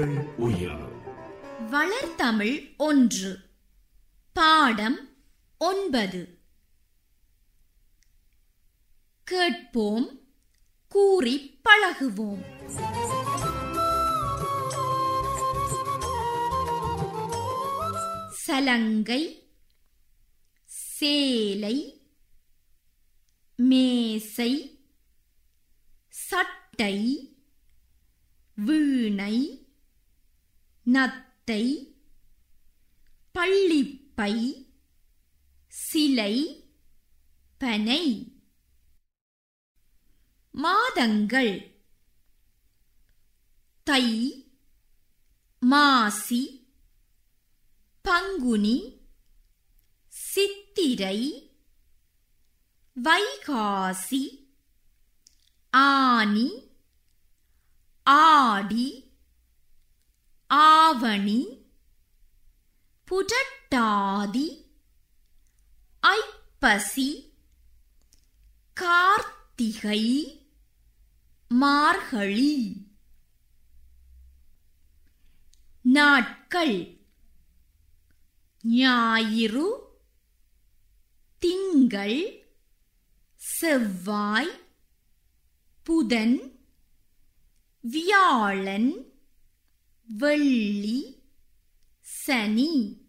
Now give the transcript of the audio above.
எங்கள் உயிர். வளர்தமிழ் 1 பாடம் 9. கேட்போம், கூறிப் பழகுவோம். சலங்கை, சேலை, மேசை, சட்டை, வீணை, நத்தை, பள்ளிப்பை, சிலை, பனை. மாதங்கள்: தை, மாசி, பங்குனி, சித்திரை, வைகாசி, ஆனி, ஆடி, ஆவணி, புரட்டாதி, ஐப்பசி, கார்த்திகை, மார்கழி. நாட்கள்: ஞாயிறு, திங்கள், செவ்வாய், புதன், வியாழன், வெள்ளி, சனி.